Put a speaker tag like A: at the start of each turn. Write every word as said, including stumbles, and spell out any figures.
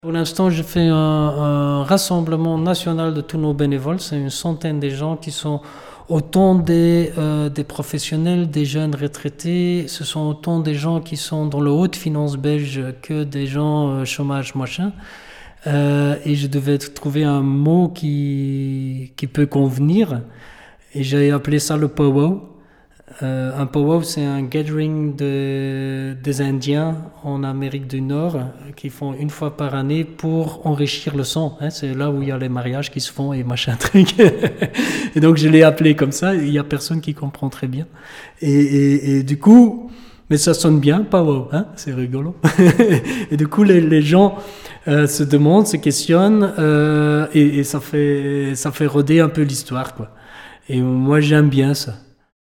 A: Pour l'instant, je fais un, un rassemblement national de tous nos bénévoles. C'est une centaine de gens qui sont autant des, euh, des professionnels, des jeunes retraités. Ce sont autant des gens qui sont dans le haute finance belge que des gens euh, chômage machin. Euh, et je devais trouver un mot qui, qui peut convenir. Et j'ai appelé ça le powwow. Euh, un powwow, c'est un gathering de, des Indiens en Amérique du Nord qui font une fois par année pour enrichir le sang. Hein, c'est là où il y a les mariages qui se font et machin truc. Et donc je l'ai appelé comme ça. Il y a personne qui comprend très bien. Et, et, et du coup, mais ça sonne bien, powwow, hein, c'est rigolo. Et du coup, les, les gens euh, se demandent, se questionnent, euh, et, et ça fait ça fait rôder un peu l'histoire, quoi. Et moi, j'aime bien ça.